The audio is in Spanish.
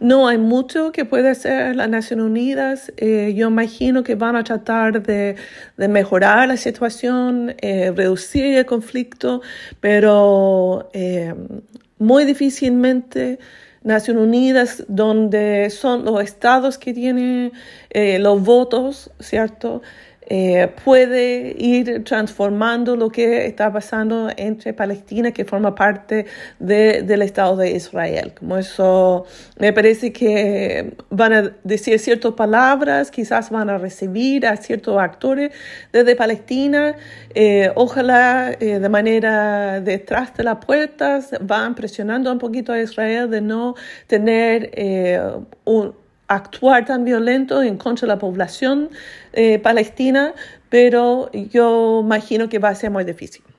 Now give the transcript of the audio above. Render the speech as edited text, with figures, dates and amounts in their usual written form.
No hay mucho que puede hacer las Naciones Unidas. Yo imagino que van a tratar de mejorar la situación, reducir el conflicto, pero muy difícilmente Naciones Unidas, donde son los estados que tienen los votos, ¿cierto? Puede ir transformando lo que está pasando entre Palestina, que forma parte del Estado de Israel. Como eso, me parece que van a decir ciertas palabras, quizás van a recibir a ciertos actores desde Palestina, ojalá de manera detrás de las puertas van presionando un poquito a Israel de no tener actuar tan violento en contra de la población palestina, pero yo imagino que va a ser muy difícil.